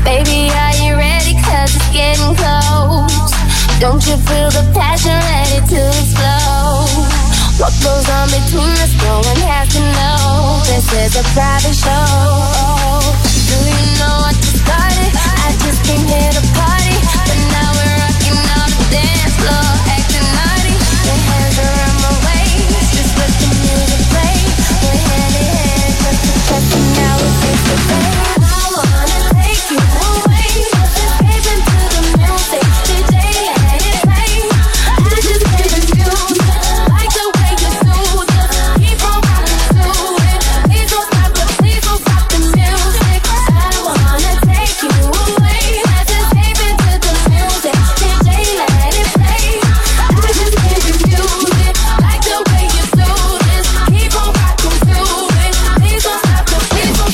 Baby, are you ready? 'Cause it's getting close. Don't you feel the passion ready to explode? What goes on between us, no one has to know. This is a private show. Do you know what you started? I just came here to party, but now we're rocking on the dance floor, acting naughty. Your hands around my waist, just let the music play. We're hand in hand, just a touch, and now we're face to face. I wanna take you away, escape into the music. DJ, let it play. I just can't refuse, like the way you soothe us. Keep on rocking to it. Please don't stop the music. I wanna take you away, let's escape into the music. DJ, let it play. I just can't refuse it, like the way you soothe us. Keep on rocking to it. Please don't stop the music.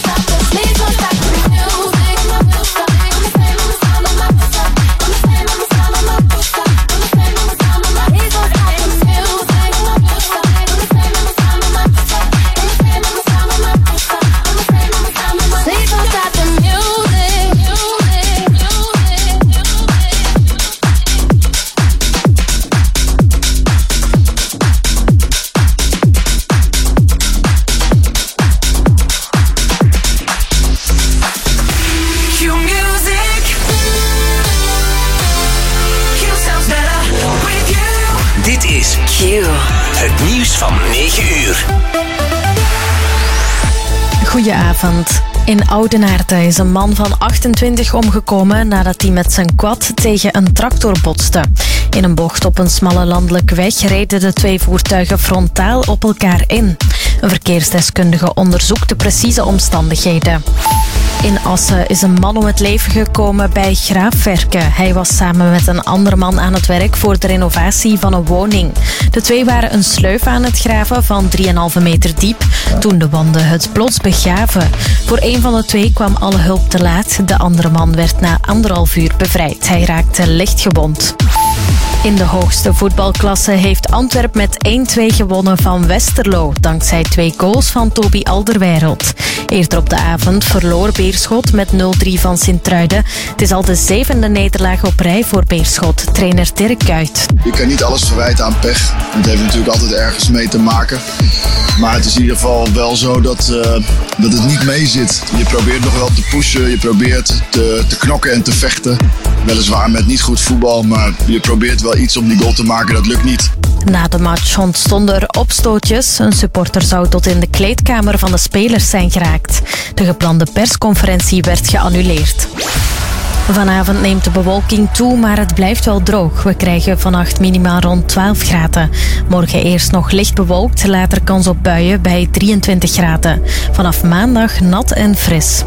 Dit is Q. Het nieuws van 9 uur. Goedenavond. In Oudenaarde is een man van 28 omgekomen nadat hij met zijn quad tegen een tractor botste. In een bocht op een smalle landelijke weg reden de twee voertuigen frontaal op elkaar in. Een verkeersdeskundige onderzoekt de precieze omstandigheden. In Assen is een man om het leven gekomen bij graafwerken. Hij was samen met een andere man aan het werk voor de renovatie van een woning. De twee waren een sleuf aan het graven van 3,5 meter diep toen de wanden het plots begaven. Voor een van de twee kwam alle hulp te laat. De andere man werd na 1,5 uur bevrijd. Hij raakte licht gewond. In de hoogste voetbalklasse heeft Antwerp met 1-2 gewonnen van Westerlo, dankzij 2 goals van Toby Alderweireld. Eerder op de avond verloor Beerschot met 0-3 van Sint-Truiden. Het is al de 7e nederlaag op rij voor Beerschot, trainer Dirk Kuyt. Je kan niet alles verwijten aan pech. Het heeft natuurlijk altijd ergens mee te maken. Maar het is in ieder geval wel zo dat het niet mee zit. Je probeert nog wel te pushen, je probeert te knokken en te vechten. Weliswaar met niet goed voetbal, maar je probeert wel iets om die goal te maken, dat lukt niet. Na de match ontstonden er opstootjes. Een supporter zou tot in de kleedkamer van de spelers zijn geraakt. De geplande persconferentie werd geannuleerd. Vanavond neemt de bewolking toe, maar het blijft wel droog. We krijgen vannacht minimaal rond 12 graden. Morgen eerst nog licht bewolkt, later kans op buien bij 23 graden. Vanaf maandag nat en fris.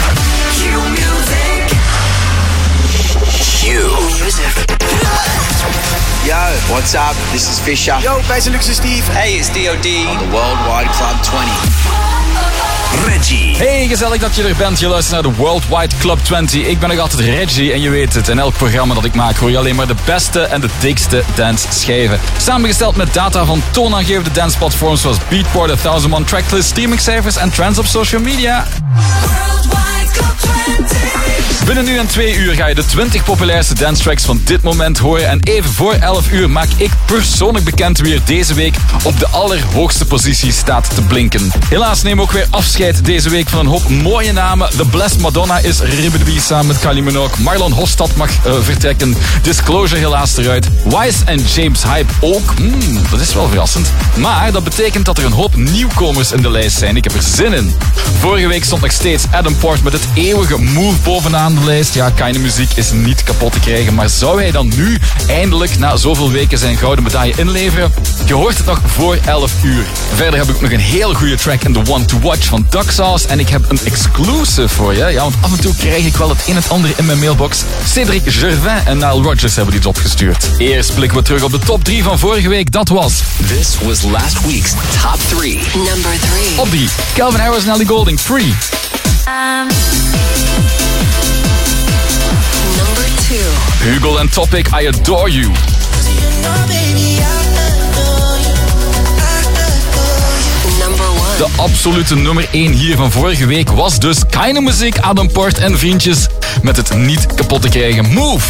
Yo, what's up? This is Fisher. Yo, wij zijn Luxe Steve. Hey, it's DOD on the Worldwide Club 20. Reggie. Hey, gezellig dat je er bent. Je luistert naar de Worldwide Club 20. Ik ben nog altijd Reggie en je weet het. In elk programma dat ik maak hoor je alleen maar de beste en de dikste dance-schijven. Samengesteld met data van toonaangevende danceplatforms zoals Beatport, 1001 Tracklist, streamingcijfers en trends op social media. Worldwide Club 20. Binnen nu en 2 uur ga je de 20 populairste dance tracks van dit moment horen. En even voor 11 uur maak ik persoonlijk bekend wie er deze week op de allerhoogste positie staat te blinken. Helaas nemen we ook weer afscheid deze week van een hoop mooie namen. The Blessed Madonna is Ribberbee samen met Kylie Minogue. Marlon Hofstad mag vertrekken. Disclosure helaas eruit. Wise en James Hype ook. Dat is wel verrassend. Maar dat betekent dat er een hoop nieuwkomers in de lijst zijn. Ik heb er zin in. Vorige week stond nog steeds Adam Port met het eeuwige Move bovenaan de lijst. Ja, keine muziek is niet kapot te krijgen. Maar zou hij dan nu eindelijk na zoveel weken zijn gouden medaille inleveren? Je hoort het nog voor 11 uur. Verder heb ik nog een heel goede track in The One to Watch van Duck Sauce. En ik heb een exclusive voor je. Ja, want af en toe krijg ik wel het een en ander in mijn mailbox. Cédric Gervin en Nile Rodgers hebben iets opgestuurd. Eerst blikken we terug op de top 3 van vorige week. Dat was... This was last week's top 3. Number 3. Op 3. Calvin Harris en Ellie Goulding, Free. Number 2. Hugo and Topic, I Adore You. Number 1. De absolute nummer 1 hier van vorige week was dus Keine Muziek, Adam Port en vriendjes met het niet kapot te krijgen Move.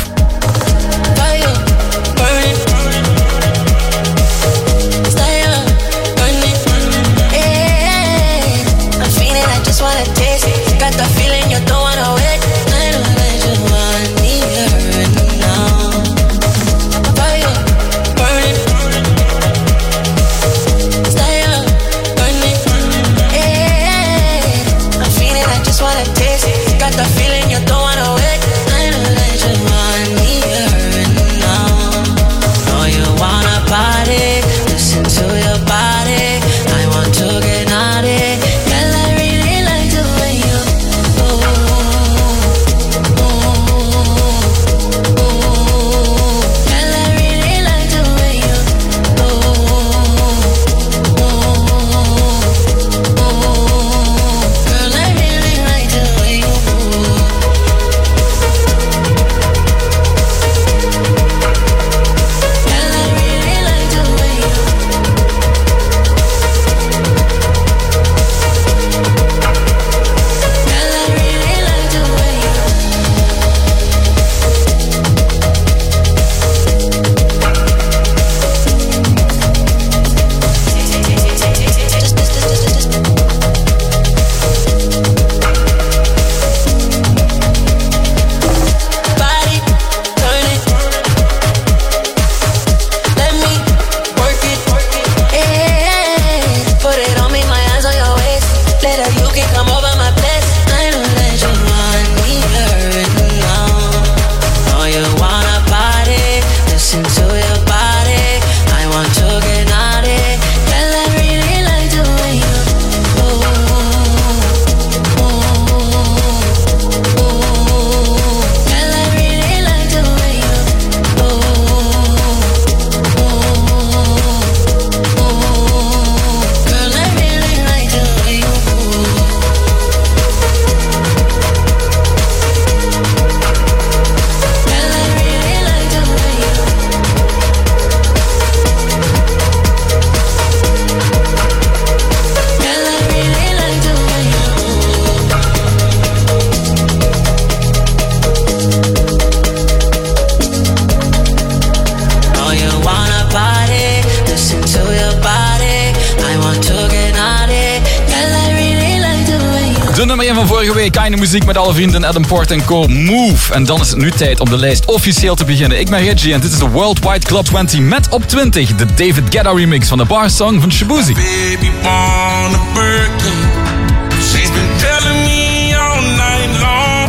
De nummer 1 van vorige week, Keine Muziek met alle vrienden Adam Port en Co. Move. En dan is het nu tijd om de lijst officieel te beginnen. Ik ben Reggie en dit is de Worldwide Club 20 met op 20 de David Guetta remix van de Bar Song van Shabuzi. Baby born a Birkin. She's been telling me all night long.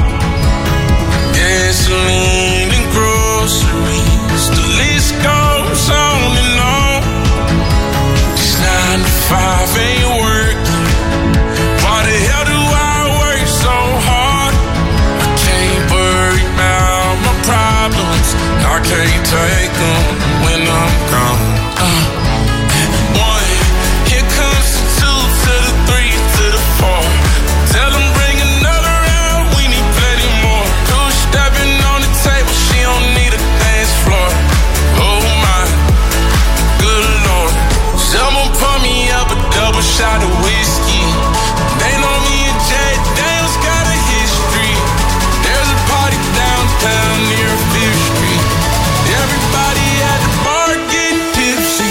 Gasoline and groceries, the list goes on and on. It's 9 to 5 ain't working. Why the hell do I work so hard? I can't worry about my problems. I can't take them when I'm gone. One, here comes the 2 to the 3 to the 4. Tell them bring another round, we need plenty more. 2 stepping on the table, she don't need a dance floor. Oh my, good Lord. Someone pour me up a double shot of whiskey. They know me and Jay Daniels got a history. There's a party downtown near 5th Street. Everybody at the bar getting tipsy.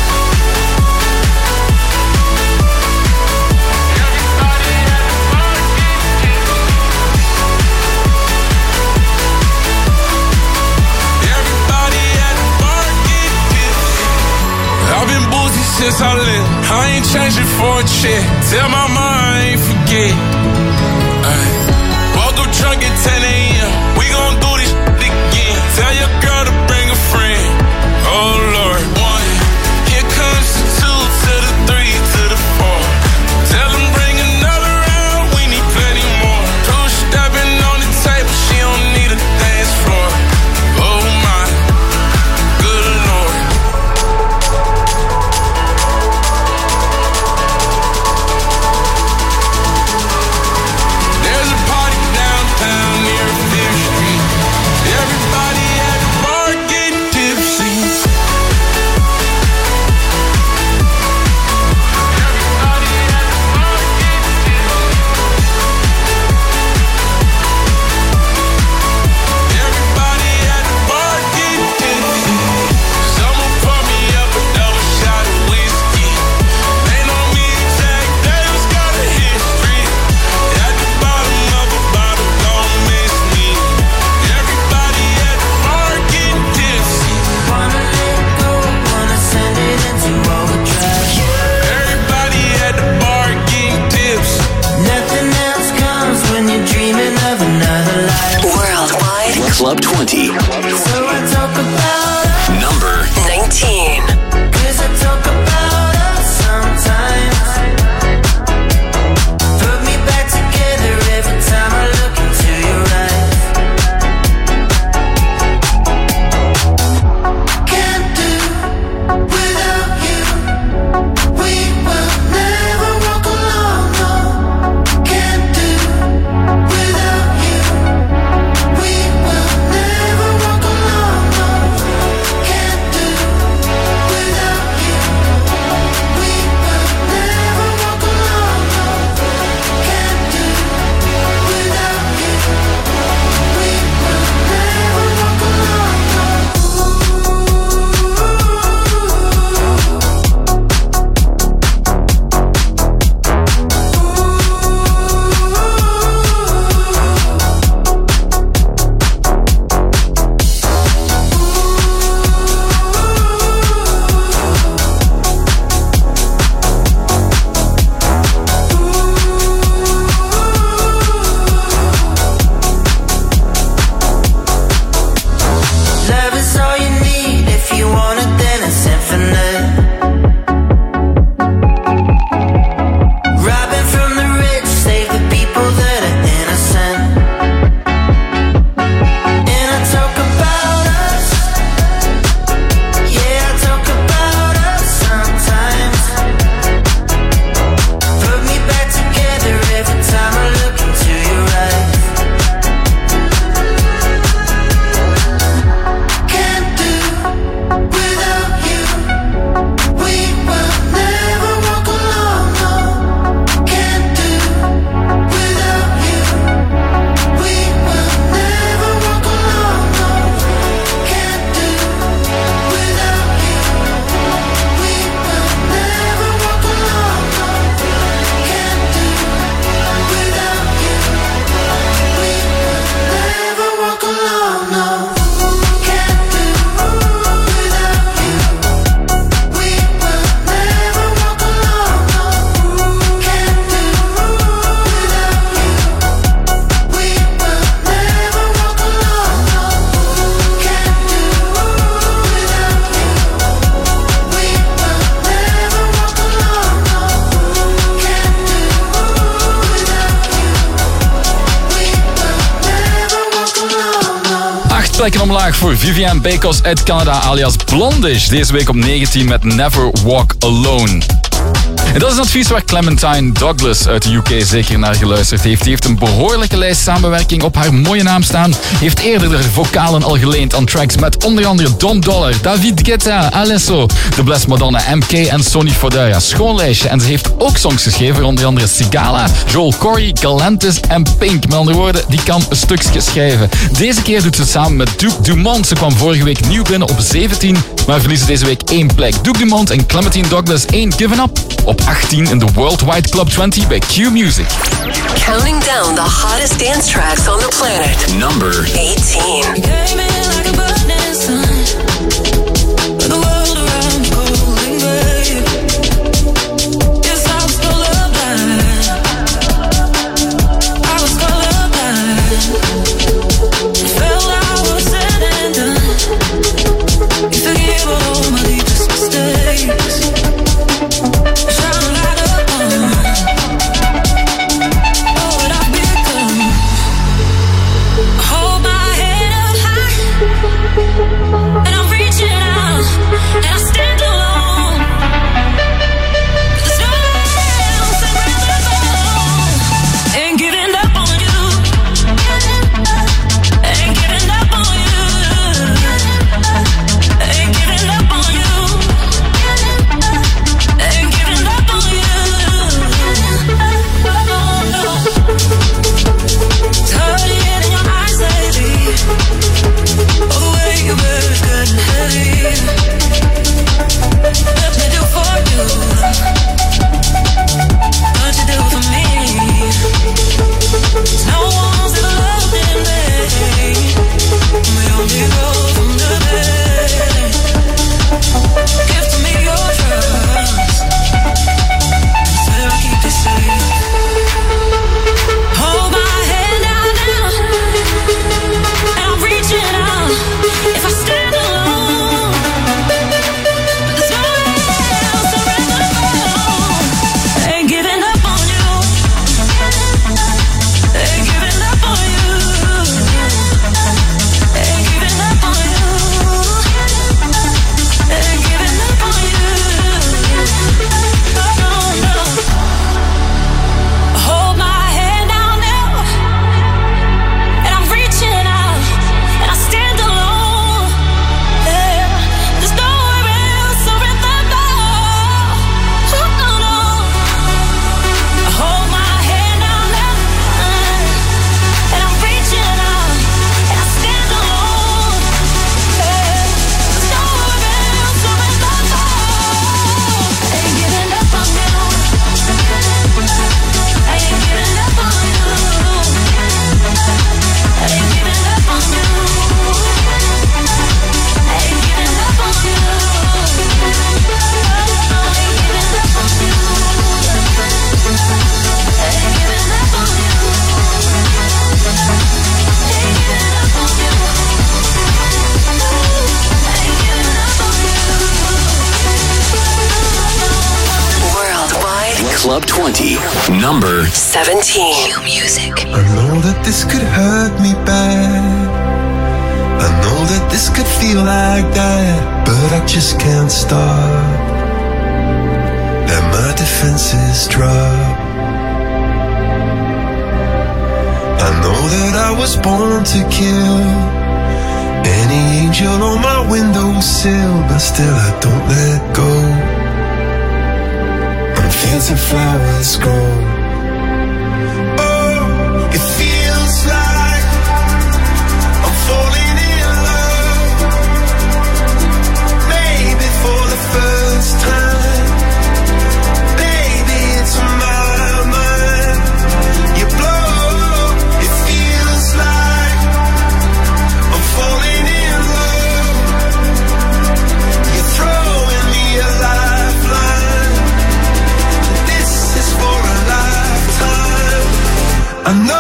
Everybody at the bar getting tipsy. Everybody at the bar getting tipsy. I've been boozy since I left. I ain't changing for a check. Tell my mom I ain't forget. Woke up drunk at 10 a.m. We gon' do this again. Tell your girl to bring a friend. Oh Lord. 1, here comes the 2 to the 3 to the 4. Tell them bring another round, we need plenty more. 2 stepping on the table, she don't need a dance floor. Oh my, good Lord. Club 20. So I talk about Number 19. 'Cause I talk about us sometimes. Put me back together every time I look into your eyes. Can't do without you. We will never walk alone, no. Can't do without you. We will never walk alone, no. Can't do without you. We will never walk alone, no. Can't do without you. We will never walk alone, no. Love is all you need. If you want it, then it's infinite. Robbing from the rich, save the people that are innocent. And I talk about us. Yeah, I talk about us sometimes. Put me back together every time I look into your eyes. Can't do without you. We will never walk alone, no. Can't do without you. We will never walk alone, no. Can't do without you. We will never walk alone, no. Can't do without you. We will never walk alone, no. Can't do without you. We will never walk alone, no. Can't do without you. We will never walk alone, no. Can't do without you. We will never walk alone, no. Can't do without you. We will never walk alone, no. 8 plekken omlaag voor Viviane Bekos uit Canada alias Blondish. Deze week op 19 met Never Walk Alone. En dat is een advies waar Clementine Douglas uit de UK zeker naar geluisterd heeft. Die heeft een behoorlijke lijst samenwerking op haar mooie naam staan. Heeft eerder de vocalen al geleend aan tracks met onder andere Dom Dollar, David Guetta, Alesso, The Blessed Madonna, MK en Sonny Fodera. Ja, schoon lijstje. En ze heeft ook songs geschreven, onder andere Sigala, Joel Corey, Galantis en Pink. Met andere woorden, die kan een stukje schrijven. Deze keer doet ze het samen met Duke Dumont. Ze kwam vorige week nieuw binnen op 17, maar verliezen deze week 1 plek. Duke Dumont en Clementine Douglas Ain't Given Up op 18 in de Worldwide Club 20 bij Q Music. Counting down the hottest dance tracks on the planet. Number 18. Hold my Club 20. Number 17. Q Music. I know that this could hurt me bad. I know that this could feel like that, but I just can't stop. Let my defenses drop. I know that I was born to kill any angel on my windowsill, but still I don't let go. I'm fields and flowers grow. Oh, it feels like I'm falling in love. Maybe for the first time. Baby, it's my mind. You blow. It feels like I'm falling in love. You're throwing me a lifeline. This is for a lifetime. I know.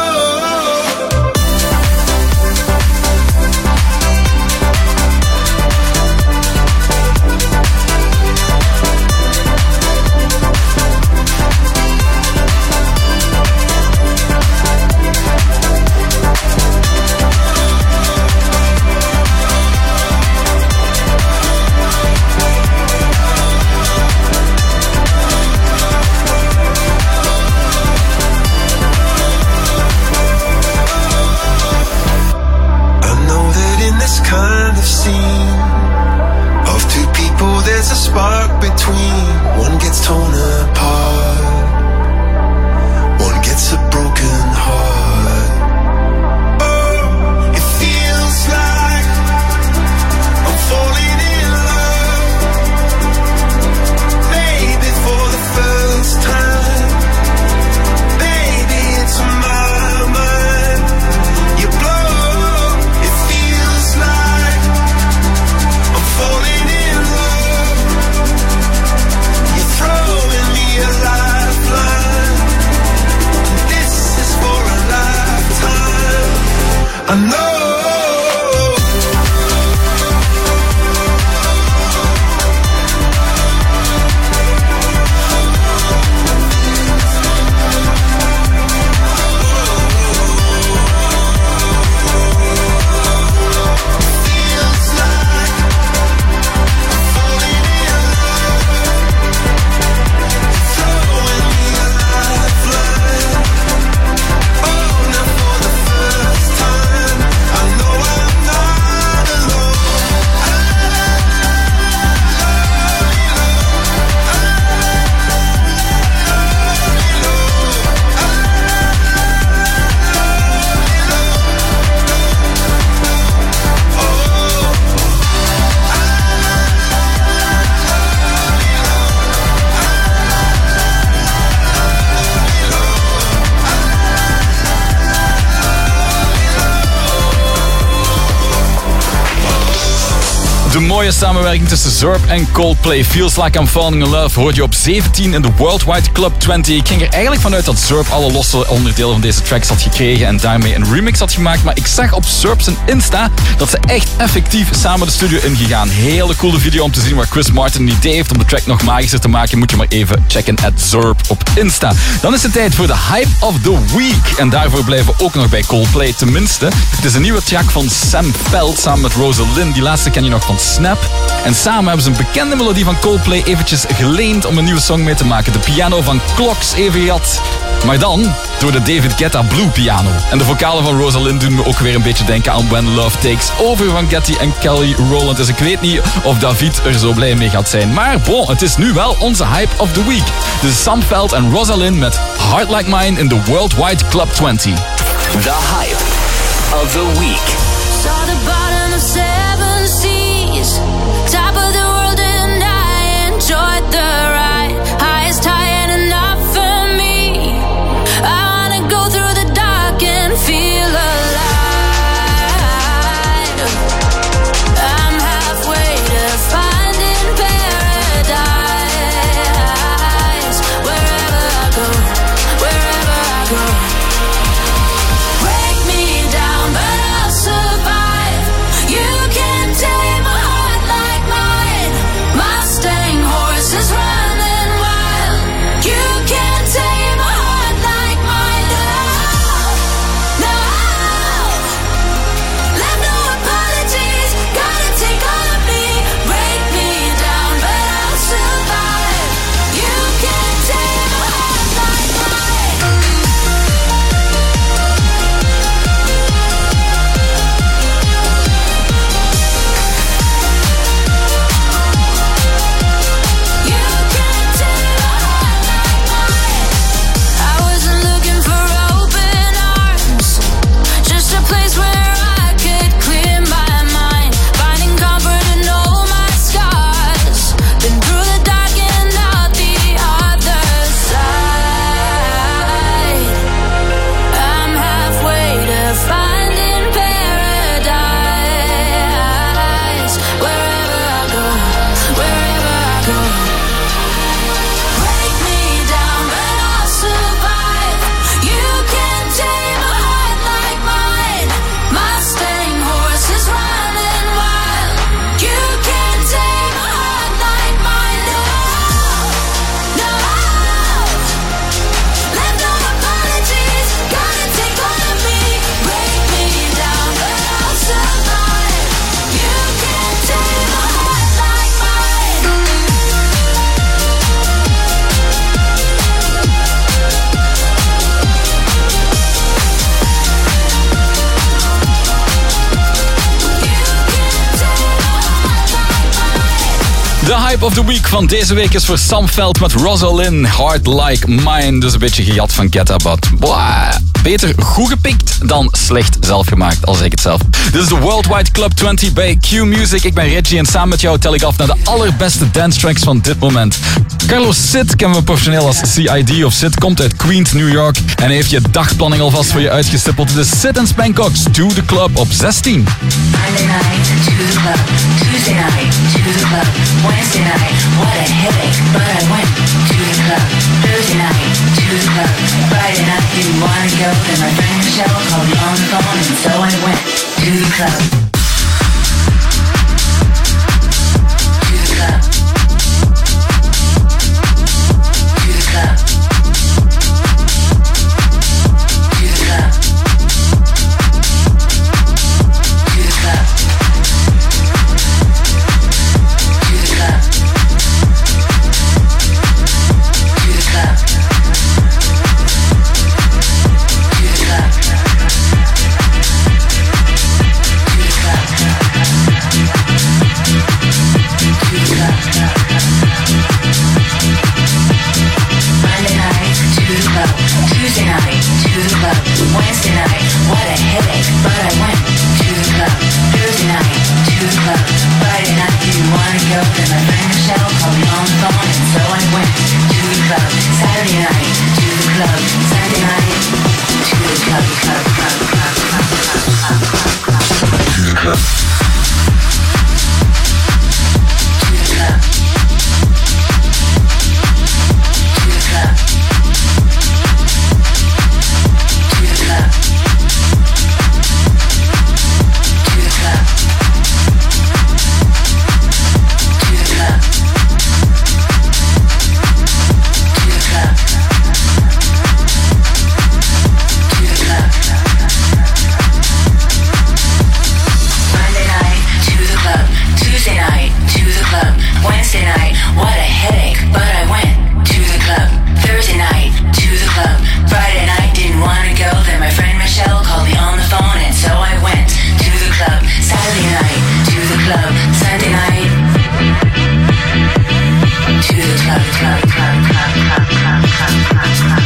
Kind of scene of two people, there's a spark between. One gets torn apart, one gets a broken heart. Oh, it feels like I'm falling in love. Maybe for the first time. Baby, it's my mind. You blow. Falling in love. You're throwing me a lifeline. This is for a lifetime. I know. De mooie samenwerking tussen Zurb en Coldplay. Feels Like I'm Falling in Love hoort je op 17 in de Worldwide Club 20. Ik ging er eigenlijk vanuit dat Zurb alle losse onderdelen van deze tracks had gekregen en daarmee een remix had gemaakt. Maar ik zag op Zurb zijn Insta dat ze echt effectief samen de studio ingegaan. Hele coole video om te zien waar Chris Martin een idee heeft om de track nog magischer te maken. Moet je maar even checken @Zurb op Insta. Dan is het tijd voor de Hype of the Week. En daarvoor blijven we ook nog bij Coldplay tenminste. Het is een nieuwe track van Sam Feld samen met Rosalind. Die laatste ken je nog van Snap. En samen hebben ze een bekende melodie van Coldplay eventjes geleend om een nieuwe song mee te maken. De piano van Clocks even gehad. Maar dan door de David Guetta Blue piano. En de vocalen van Rosalind doen me ook weer een beetje denken aan When Love Takes Over van Getty en Kelly Rowland. Dus ik weet niet of David er zo blij mee gaat zijn. Maar bon, het is nu wel onze Hype of the Week. Dus Sam Feld en Rosalind met Heart Like Mine in de Worldwide Club 20. The Hype of the Week. Saw the bottom of 7 seas, top of the world, and I enjoyed the ride. Highest high and enough for me. I wanna go through the dark and feel alive. I'm halfway to finding paradise. Wherever I go, wherever I go. Break me down, but I'll survive. hype of the week van deze week is voor Sam Veld met Rosalind, Hard Like Mine. Dus een beetje gejat van Get Up, but beter goed gepikt dan slecht zelf gemaakt, al zeg ik het zelf. Dit is de Worldwide Club 20 bij Q Music. Ik ben Reggie en samen met jou tel ik af naar de allerbeste dance tracks van dit moment. Carlos Sid kennen we professioneel als CID of Sid, komt uit Queens, New York en heeft je dagplanning alvast voor je uitgestippeld. De Sid en Spankox to the Club op 16. Monday night to the club, Tuesday night to the club, Wednesday night, what a headache, but I went to the club, Thursday night to the club, Friday night didn't want to go, then my friend Michelle called me on the phone and so I went to the club. To the club. To the club. To the club. Wednesday night, what a headache, but I went to the club. Thursday night, to the club. Friday night, didn't want to go, then my friend Michelle called me on the phone, and so I went to the club. Saturday night, to the club. Sunday night, to the club, club, club, club, club, club, club, club, club. To the club. To the club. To the club. Wednesday night, what a headache, but I went to the club. Thursday night, to the club. Friday night, didn't want to go, then my friend Michelle called me on the phone, and so I went to the club. Saturday night, to the club. Sunday night, to the club, club, club, club, club, club, club, club, club,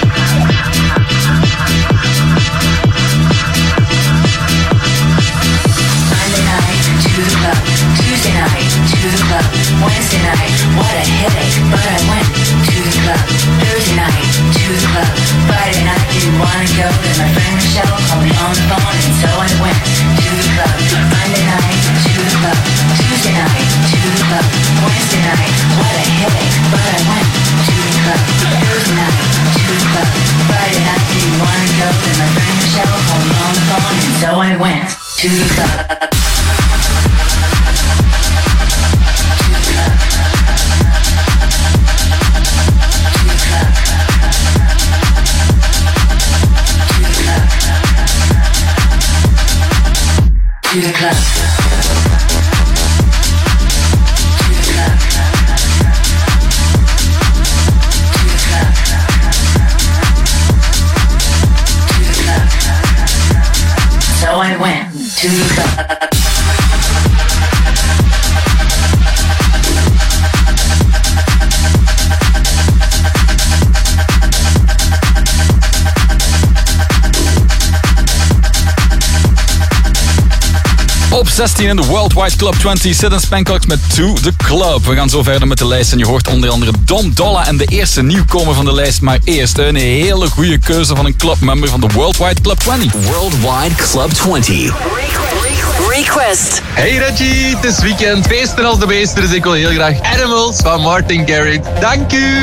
Monday night, to the club. Tuesday night, to the club. Wednesday night, what a headache, but I went to the club. Thursday night, to the club. Friday night, didn't want to go, then my friend Michelle called me on the phone, and so I went to the club. Monday night, to the club. Tuesday night, to the club. Wednesday night, what a headache, but I went to the club. Thursday night, to the club. Friday night, didn't want to go, then my friend Michelle called me on the phone, and so I went to the club. To the club. So I went to the club. Op 16 in de Worldwide Club 20, Sid en Spankox met To The Club. We gaan zo verder met de lijst en je hoort onder andere Dom Dolla en de eerste nieuwkomer van de lijst. Maar eerst een hele goede keuze van een clubmember van de Worldwide Club 20. Worldwide Club 20. Request. Hey Reggie, het is weekend, feesten als de meester, dus ik wil heel graag Animals van Martin Garrix. Dank u!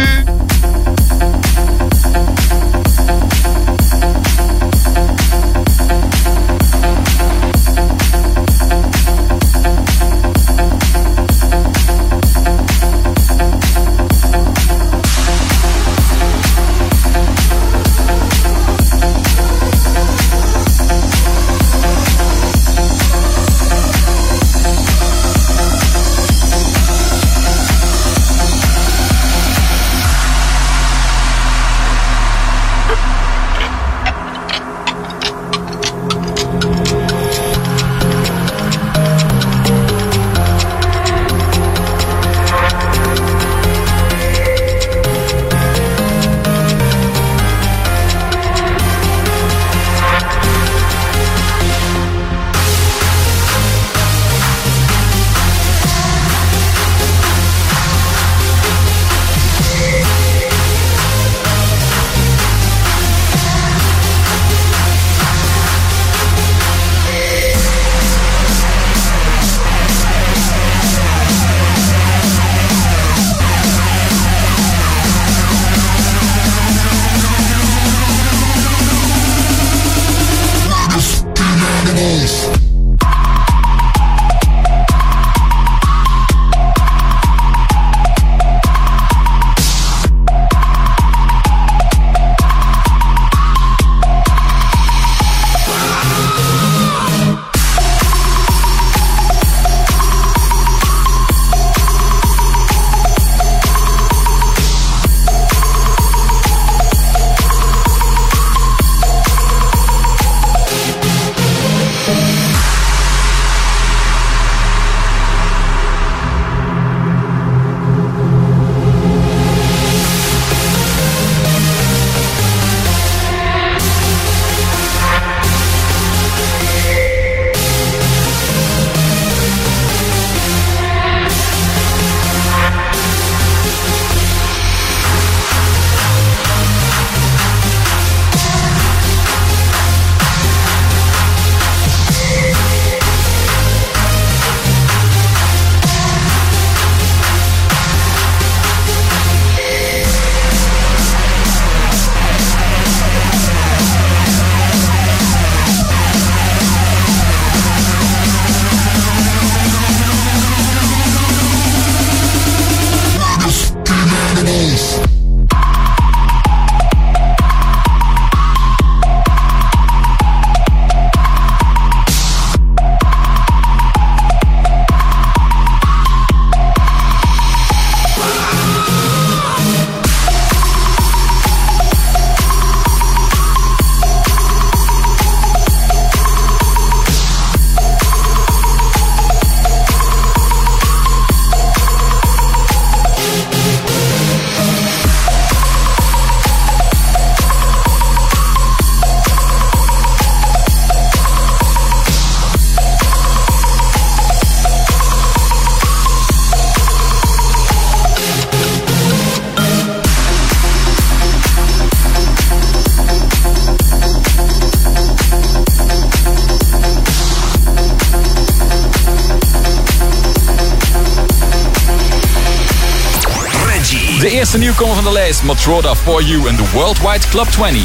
De eerste nieuwkomer van de lijst, Matroda For You in de Worldwide Club 20.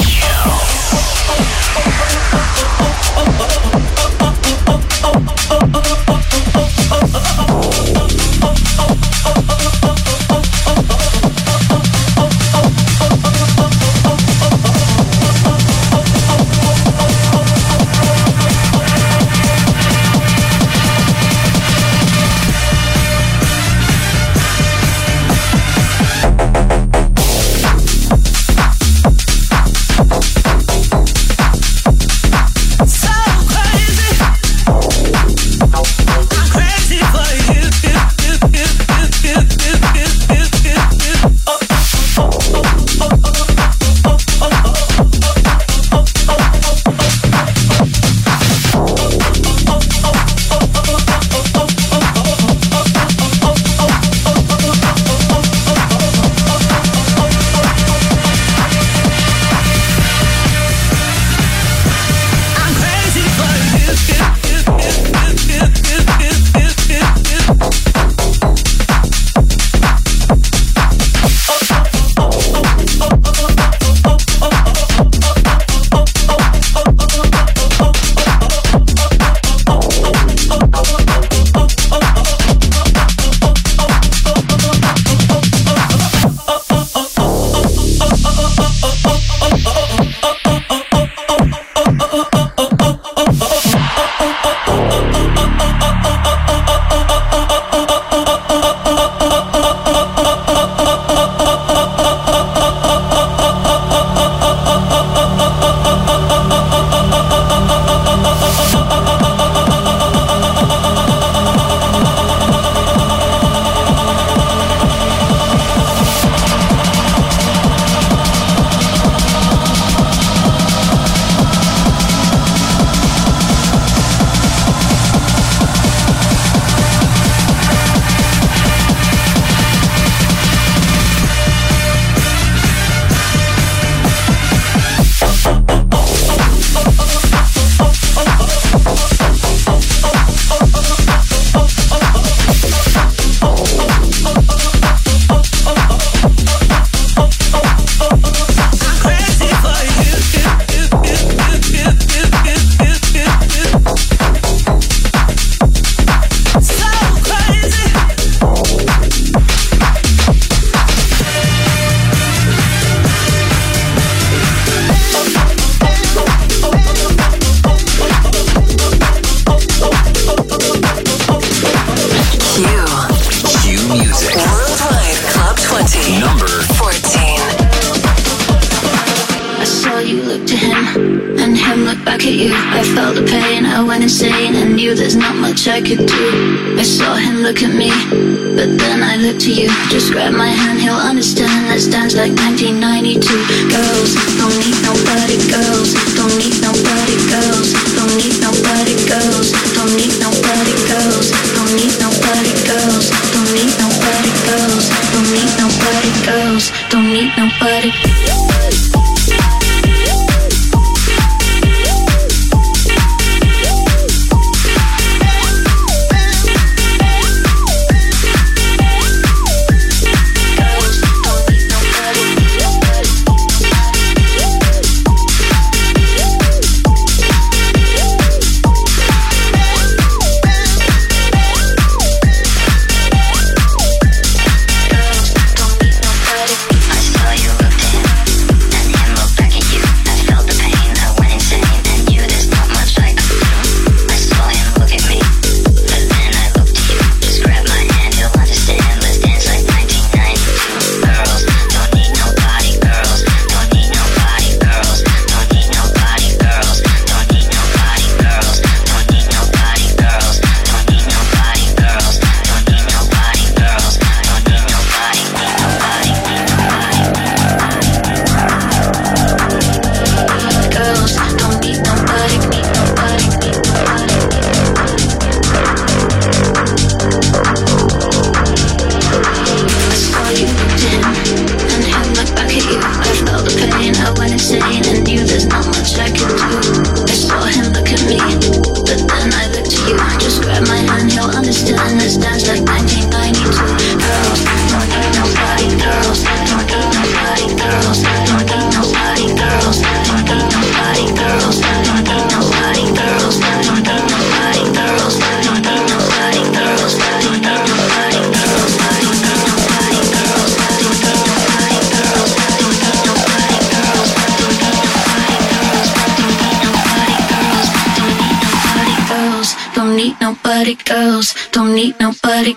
I could do. I saw him look at me, but then I looked to you. Just grab my hand, he'll understand. Let's dance like 1992. Girls, don't need nobody. Girls, don't need nobody. Girls, don't need nobody. Girls, don't need nobody. Girls, don't need nobody. Girls, don't need nobody. Girls, don't need nobody. Girls, don't need nobody. don't need nobody, girls, don't need nobody.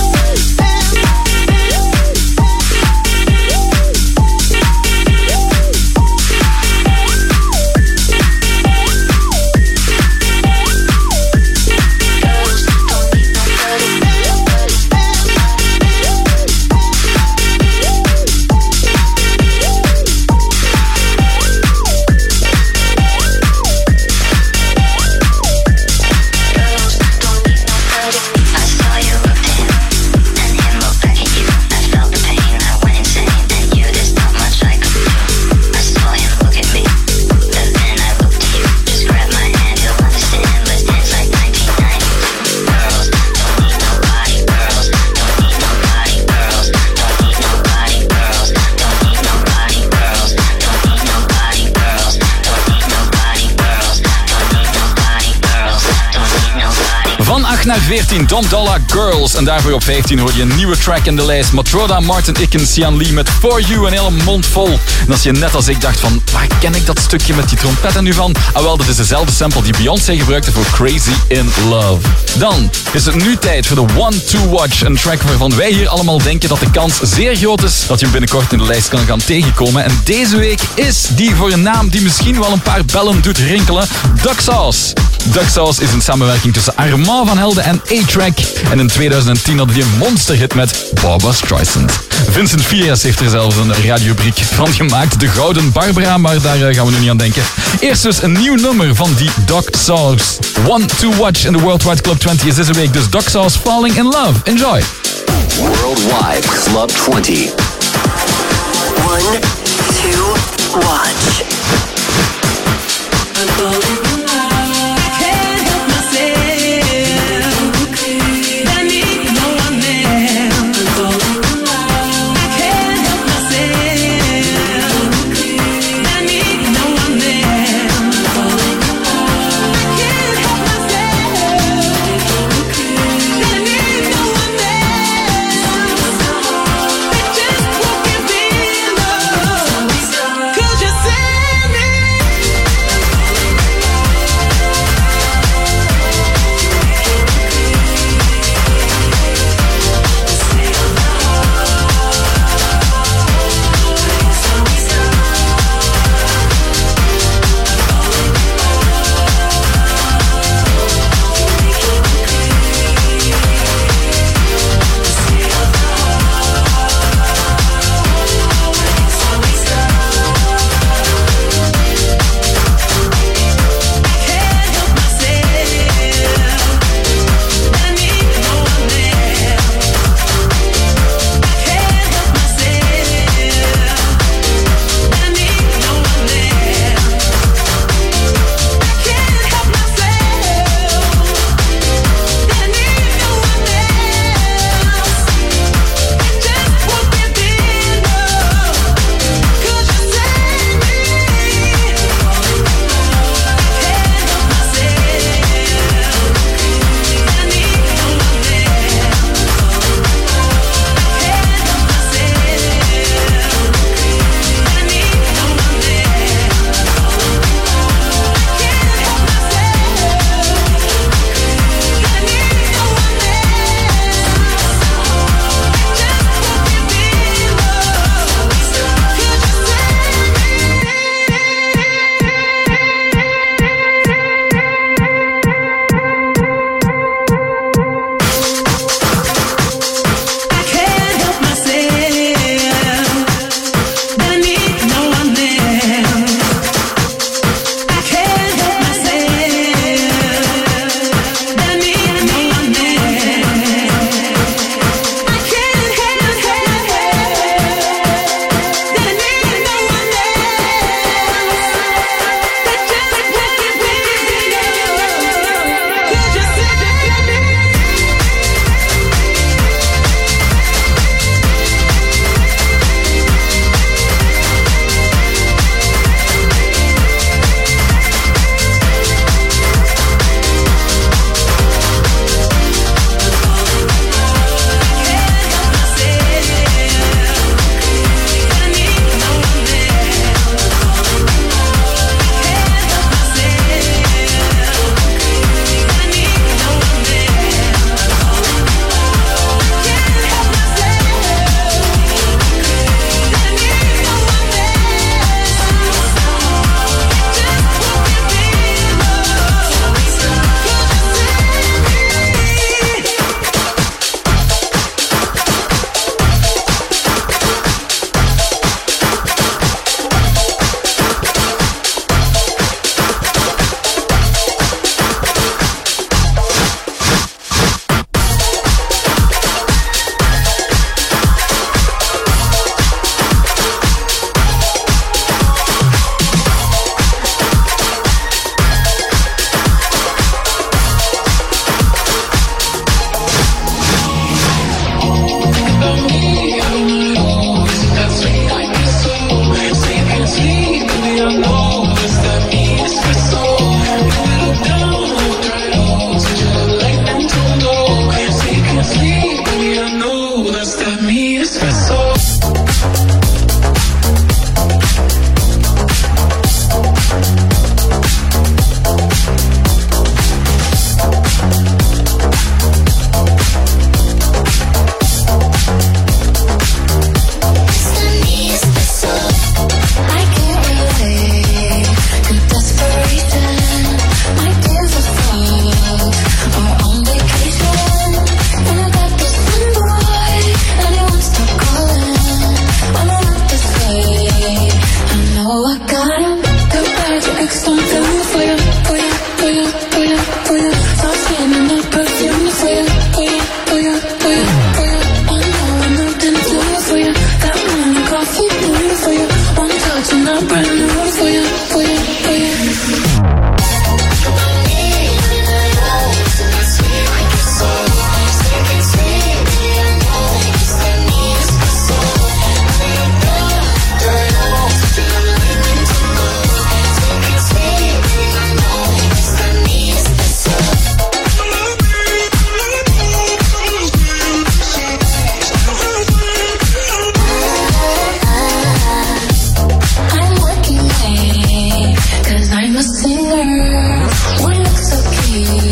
Naar 14, Dom Dolla, Girls. En daarvoor op 15 hoor je een nieuwe track in de lijst. Matroda, Martin Icken, Sian Lee met For You, een hele mond vol. En als je net als ik dacht van, waar ken ik dat stukje met die trompetten nu van? Ah wel, dat is dezelfde sample die Beyoncé gebruikte voor Crazy in Love. Dan is het nu tijd voor de One to Watch. Een track waarvan wij hier allemaal denken dat de kans zeer groot is dat je hem binnenkort in de lijst kan gaan tegenkomen. En deze week is die voor een naam die misschien wel een paar bellen doet rinkelen. Duck Sauce. Duck Sauce is een samenwerking tussen Armand van Helden en A-Track. En in 2010 hadden die een monsterhit met Barbra Streisand. Vincent Fierras heeft er zelfs een radiobriek van gemaakt. De Gouden Barbara, maar daar gaan we nu niet aan denken. Eerst dus een nieuw nummer van die Duck Sauce. One to Watch in de Worldwide Club 20 is deze week. Dus Duck Sauce, Falling in Love. Enjoy. Worldwide Club 20. One to Watch.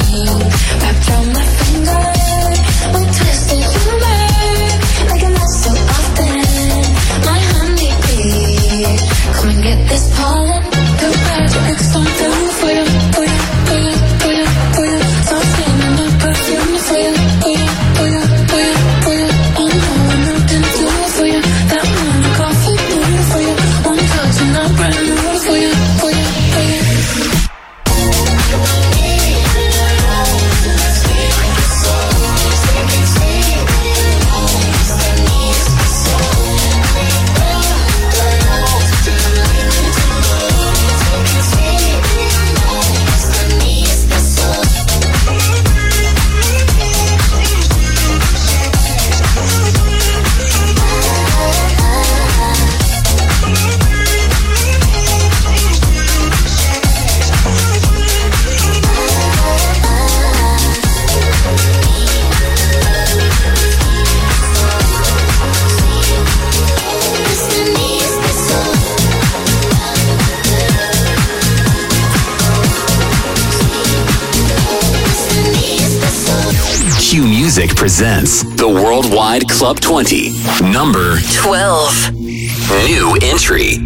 wrapped around my finger. I'm twisting humor like I lost so often. My honeybee, come and get this pollen. The bad eggs don't do for you, for you, for you, for you, for you. Stop steaming my perfume for you, for you, for you, for you, for you. Oh no, nothing to do for you. That morning coffee brew for you. One touch and I'm brand new for you, for you, for you. Q Music presents the Worldwide Club 20, number 12. New entry.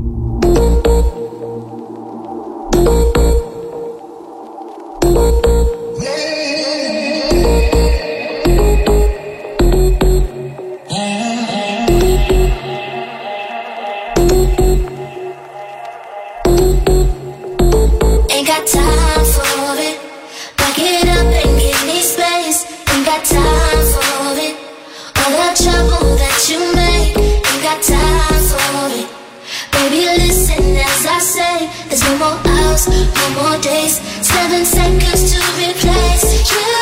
Ain't got time for it. Back it up and give me space. Ain't got time for it. All that trouble that you make. Ain't got time for it. Baby, listen as I say. There's no more hours, no more days. 7 seconds to replace you.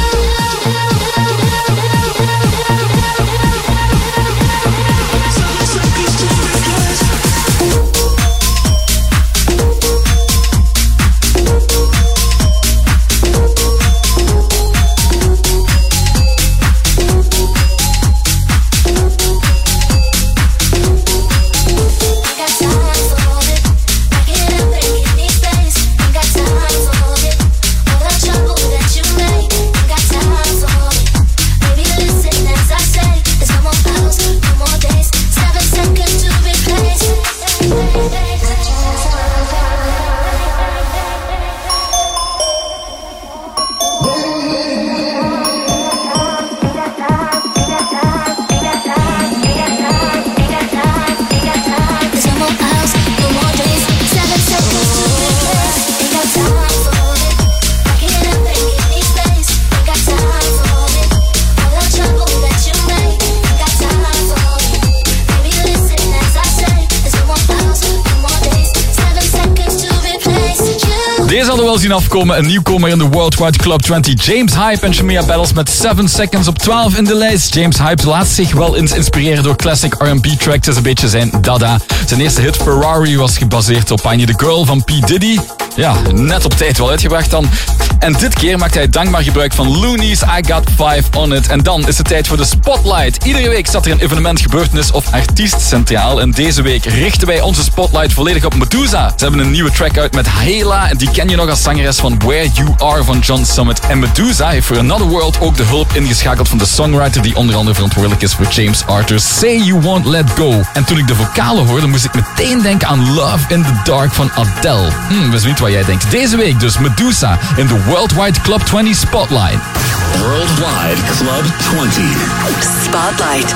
Deze hadden we wel zien afkomen. Een nieuwkomer in de Worldwide Club 20. James Hype en Shamia Battles met 7 Seconds op 12 in de lijst. James Hype laat zich wel eens inspireren door classic R&B tracks. Het is een beetje zijn dada. Zijn eerste hit Ferrari was gebaseerd op I Need a Girl van P. Diddy. Ja, net op tijd wel uitgebracht dan. En dit keer maakt hij dankbaar gebruik van Looney's I Got 5 On It. En dan is het tijd voor de Spotlight. Iedere week staat er een evenement, gebeurtenis of artiest centraal. En deze week richten wij onze Spotlight volledig op Medusa. Ze hebben een nieuwe track uit met Hela. En die ken je nog als zangeres van Where You Are van John Summit. En Medusa heeft voor Another World ook de hulp ingeschakeld van de songwriter die onder andere verantwoordelijk is voor James Arthur's Say You Won't Let Go. En toen ik de vocalen hoorde, moest ik meteen denken aan Love in the Dark van Adele. We zijn niet wat jij denkt. Deze week dus Medusa in de Worldwide Club 20 Spotlight. Worldwide Club 20 Spotlight.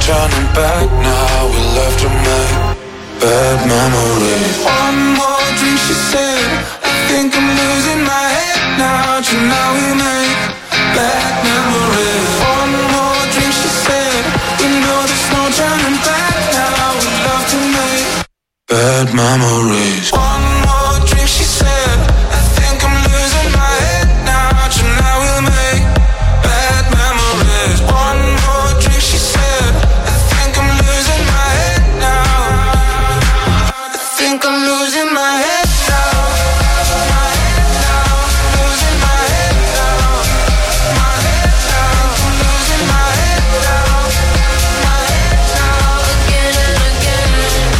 turning back now. We left to make bad memories. One more drink, she said. I think I'm losing my head now. Tonight we make bad memories. One more drink, she said. We know there's no turning back now. We love to make bad memories. One more drink, she said. I think I'm losing my head now. Tonight we'll make bad memories. One more drink, she said. I think I'm losing my head now. I think I'm losing my head now. My head now. Losing my head now. My head now. I'm losing my head now. My head now. Again and again.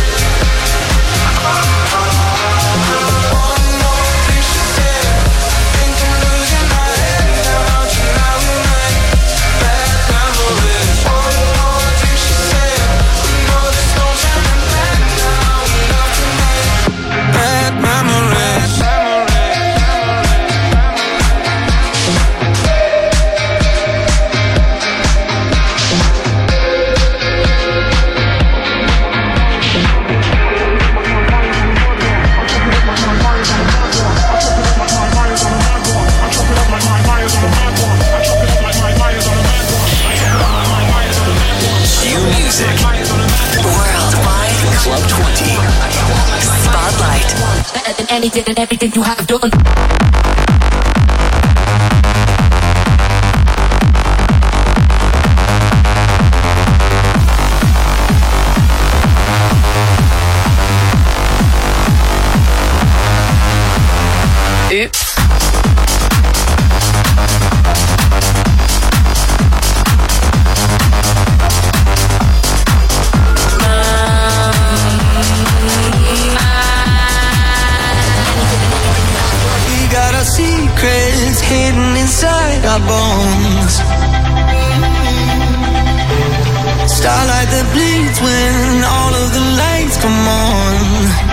One more drink, she said. I think I'm losing my head now. Tonight we'll make bad memories. One more drink, she said. We know there's no turning back now. We love to make bad memories. New music. Worldwide Club 20. Spotlight. Anything and everything you have done. Oops. We got our secrets hidden inside our bones. Starlight that bleeds when all of the lights come on.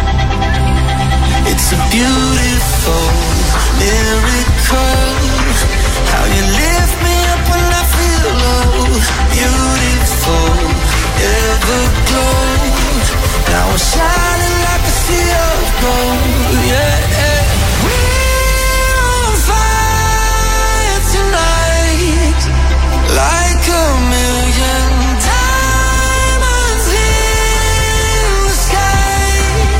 It's a beautiful miracle. How you lift me up when I feel low. Beautiful, everglow. Now we're shining like a sea of gold. Yeah, yeah. We're on fire tonight, like a million diamonds in the sky.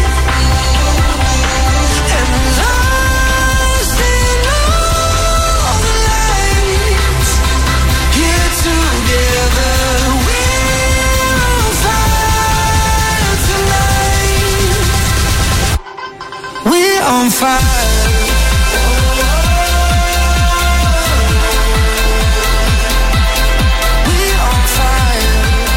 And lost in all the lights. Here together, we're on fire tonight. We're on fire. We're on fire.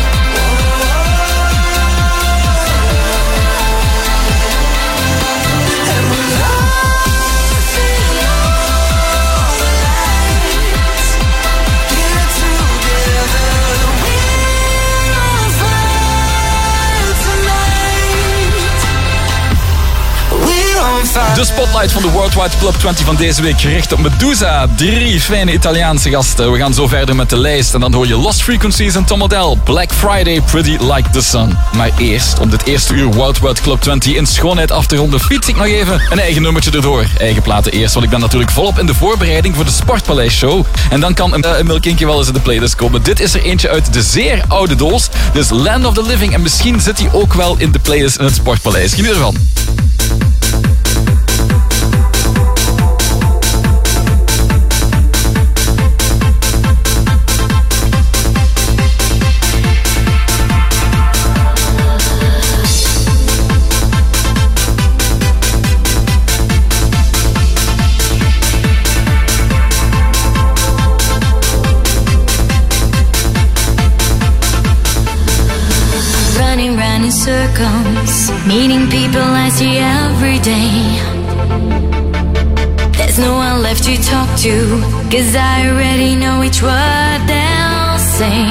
And we're lost in all the lights. Here together, we're on fire tonight. We're on fire. De spotlight van de Worldwide Club 20 van deze week gericht op Medusa. 3 fijne Italiaanse gasten. We gaan zo verder met de lijst. En dan hoor je Lost Frequencies en Tom Odell. Black Friday, Pretty Like the Sun. Maar eerst, om dit eerste uur Worldwide Club 20 in schoonheid af te ronden, fiets ik nog even een eigen nummertje erdoor. Eigen platen eerst, want ik ben natuurlijk volop in de voorbereiding voor de Sportpaleis Show. En dan kan een Milkinkje wel eens in de playlist komen. Dit is er eentje uit de zeer oude doos. Dus Land of the Living. En misschien zit hij ook wel in de playlist in het Sportpaleis. Geniet ervan. Running round in circles, meeting people I see every day. There's no one left to talk to, 'cause I already know each word they'll say.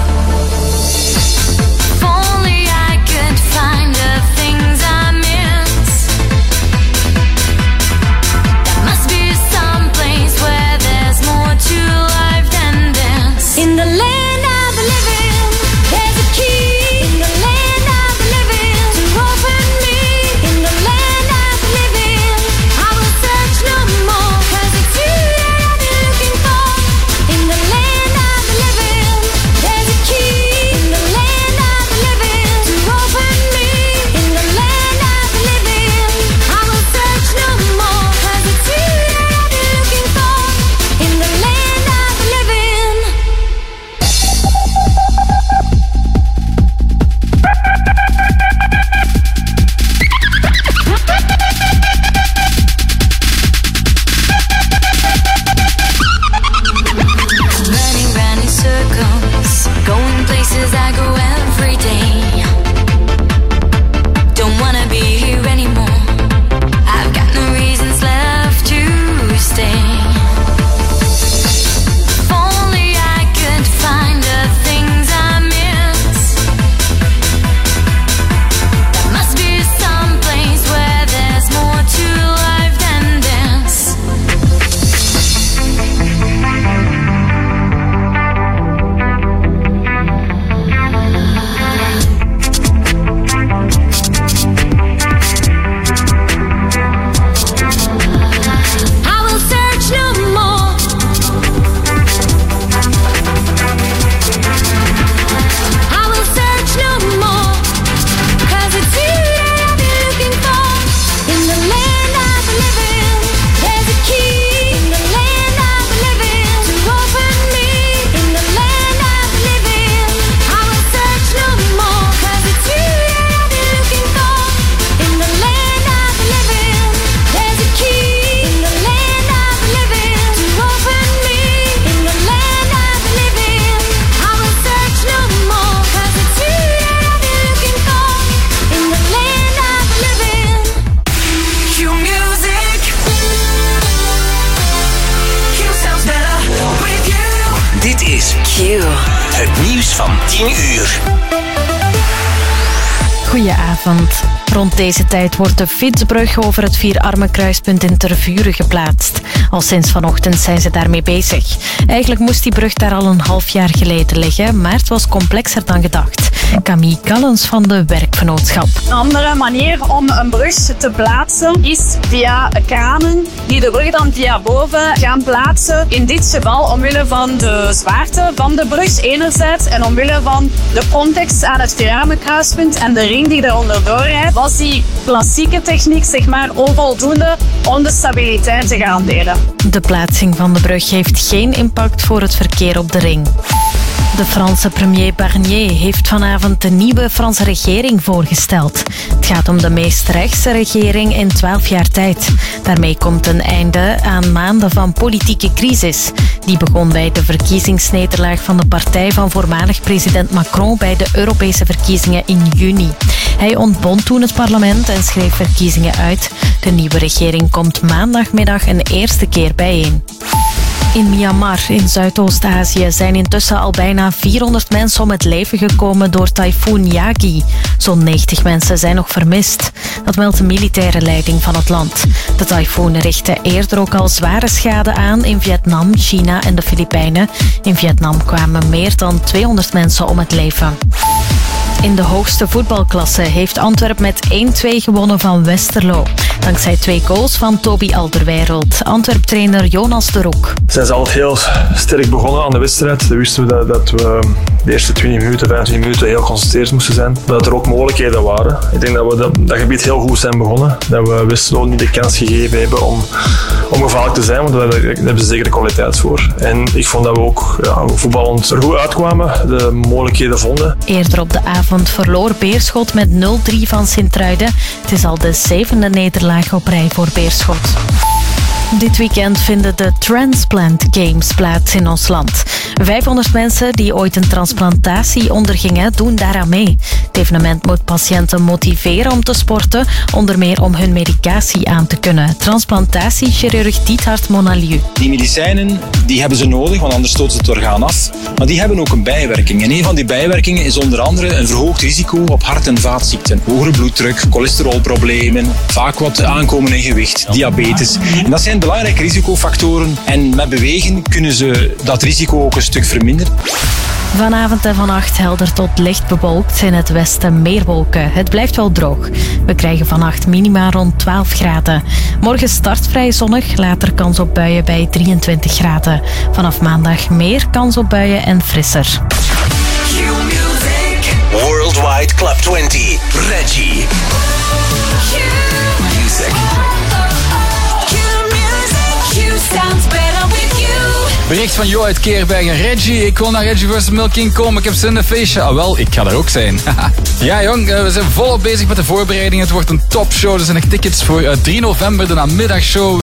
If only I could find the things I miss. There must be some place where there's more to life than this. In the land of the living, there's a key. you. Het nieuws van 10 uur. Goedenavond. Rond deze tijd wordt de fietsbrug over het Vierarmenkruispunt in Tervuren geplaatst. Al sinds vanochtend zijn ze daarmee bezig. Eigenlijk moest die brug daar al een half jaar geleden liggen, maar het was complexer dan gedacht. Camille Callens van de werkvernootschap. Een andere manier om een brug te plaatsen is via kranen die de brug dan via boven gaan plaatsen. In dit geval omwille van de zwaarte van de brug enerzijds en omwille van de context aan het Vierarmenkruispunt en de ring die er onderdoor rijdt, was die klassieke techniek onvoldoende om de stabiliteit te garanderen. De plaatsing van de brug heeft geen impact voor het verkeer op de ring. De Franse premier Barnier heeft vanavond de nieuwe Franse regering voorgesteld. Het gaat om de meest rechtse regering in 12 jaar tijd. Daarmee komt een einde aan maanden van politieke crisis. Die begon bij de verkiezingsnederlaag van de partij van voormalig president Macron bij de Europese verkiezingen in juni. Hij ontbond toen het parlement en schreef verkiezingen uit. De nieuwe regering komt maandagmiddag een eerste keer bijeen. In Myanmar, in Zuidoost-Azië, zijn intussen al bijna 400 mensen om het leven gekomen door tyfoon Yagi. Zo'n 90 mensen zijn nog vermist. Dat meldt de militaire leiding van het land. De tyfoon richtte eerder ook al zware schade aan in Vietnam, China en de Filipijnen. In Vietnam kwamen meer dan 200 mensen om het leven. In de hoogste voetbalklasse heeft Antwerp met 1-2 gewonnen van Westerlo. Dankzij 2 goals van Toby Alderweireld. Antwerp-trainer Jonas de Roek. We zijn zelf heel sterk begonnen aan de wedstrijd. We wisten dat we de eerste 20 minuten, 25 minuten heel geconcentreerd moesten zijn. Dat er ook mogelijkheden waren. Ik denk dat we dat gebied heel goed zijn begonnen. Dat we Westerlo niet de kans gegeven hebben om gevaarlijk te zijn, want daar hebben ze zeker de kwaliteit voor. En ik vond dat we ook voetballend er goed uitkwamen, de mogelijkheden vonden. Eerder op de avond verloor Beerschot met 0-3 van Sint-Truiden. Het is al de 7e nederlaag op rij voor Beerschot. Dit weekend vinden de Transplant Games plaats in ons land. 500 mensen die ooit een transplantatie ondergingen, doen daaraan mee. Het evenement moet patiënten motiveren om te sporten, onder meer om hun medicatie aan te kunnen. Transplantatiechirurg Diethard Monalieu. Die medicijnen die hebben ze nodig, want anders stoten ze het orgaan af. Maar die hebben ook een bijwerking. En een van die bijwerkingen is onder andere een verhoogd risico op hart- en vaatziekten. Hogere bloeddruk, cholesterolproblemen, vaak wat aankomen in gewicht, diabetes. En dat zijn belangrijke risicofactoren en met bewegen kunnen ze dat risico ook een stuk verminderen. Vanavond en vannacht helder tot licht bewolkt, in het westen meer wolken. Het blijft wel droog. We krijgen vannacht minima rond 12 graden. Morgen start vrij zonnig, later kans op buien bij 23 graden. Vanaf maandag meer kans op buien en frisser. Worldwide Club 20. Reggie. Music. Sounds better with you. Bericht van Jo uit Keerbergen. Reggie, ik wil naar Reggie vs. Milking komen. Ik heb zin in een feestje. Ah wel, ik ga er ook zijn. Ja jong, we zijn volop bezig met de voorbereidingen. Het wordt een topshow. Er zijn nog tickets voor 3 november, de namiddagshow.